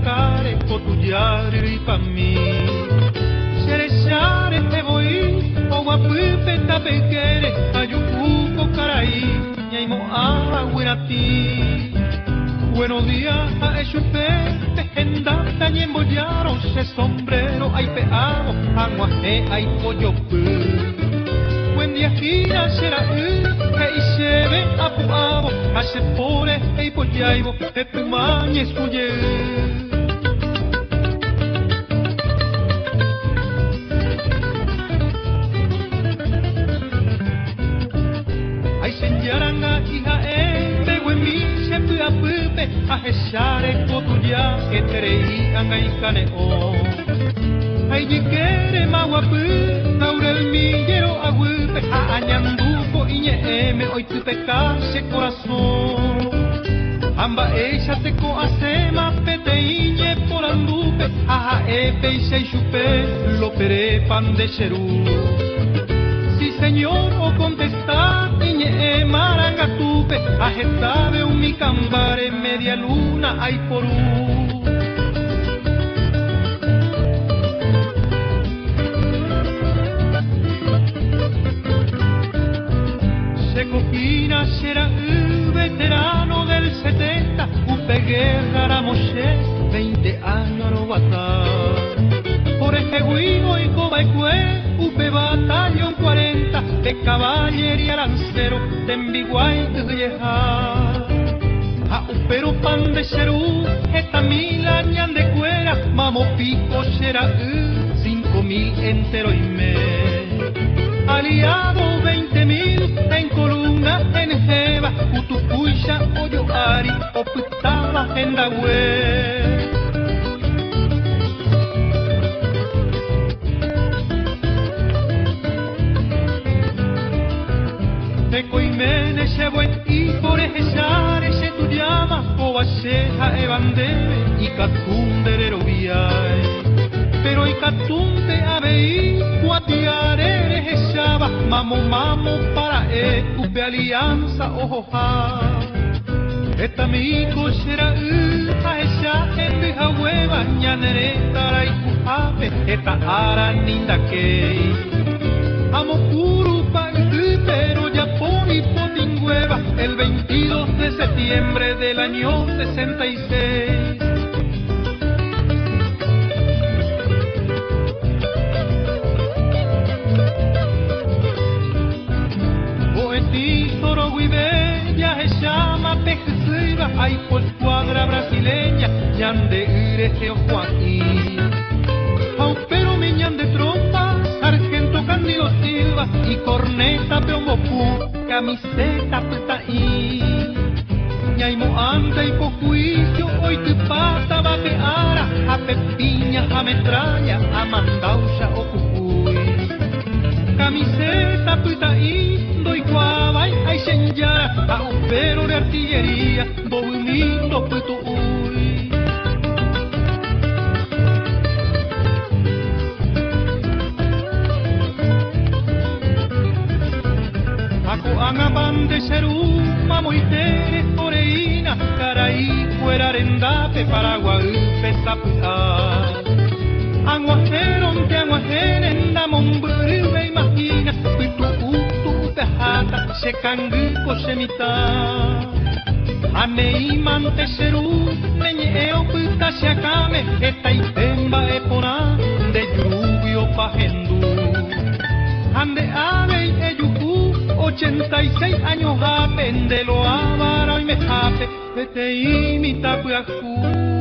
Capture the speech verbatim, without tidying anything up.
care kotuyari pa mí. Serechare te voy, o guapupe tapekere, ayukuko caray, ñaimo aguirati. Buenos días a echupe, tejenda, tañembollaron, se sombrero, ay peado, aguaje, ay pollo buen día gira será él, que se ve apuado, hace pore, ay pollaibo, que tu mañe suye. Ay señaranga, hija, eh, bego en mí, se fue a pupe, a jesare, cotuya, que terei, anga y caneo. Ay, ye quiere maguapu, naurel millero agupe, a añanduco y ñeeme, hoy tu pecase corazón. Amba ella te coasema, pete y ñe por andupe, aja epe y se chupe, lo pere pan de cherú. Si señor o contestar, y ñe marangatupe, ajetabe un mi cambare, media luna hay por un. Copina será el veterano del setenta, Upe Guerra Moshe, veinte años no batar. Por este guino y cobaicue, Upe batallón cuarenta, de caballería lancero, de Mbiguay de Vieja. A Upero pan de Cerú, esta mil años de cuera, Mamo Pico será el cinco mil entero y me. Aliado veinte mil en columna en Jeva, Utupuisha, Oyoari, Oputaba, en Dagüe. Tecoimene se buen y por ejezare se tu llama, Obaseja, Evandere y Catunderero viay. Pero y Catunde abei, Guatiare, Ejezaba, Mamo, mamo, para e, Upe alianza, ojoja. Esta amigo será u, a esa gente jahueva, ñanere, taray, cujape, esta ara ninda que. Amo puro pa' pero ya poni potingüeva, el veintidós de septiembre del año sesenta y seis. Hay por cuadra brasileña, ñan de Irejeo Joaquín. Pero mi ñan de trompa, sargento Candido Silva y corneta Peomopú, camiseta petaí. Ñaimo anda y po juicio, hoy tu pata bateara, a pepiña, a metralla, a mandaucha o cucuy. Camiseta petaí, doy guabay, ay señara, a un pero de artillería, bonito puto uy. Ako anga bande serú, mamo y tere, oreína, caraí, fuera arendape, paraguay, pesapuá. Anguajeron que anguajeren, da momburu, me imagina, pitu utu, pejata, se canguco, se mitad. Amei mante serú, meñeo puta se acame, esta itemba epona, de lluvio pa' gendú. Ande ave y eyucú, ochenta y seis años japen, de lo avara y me jape, vete y mi tapuajú.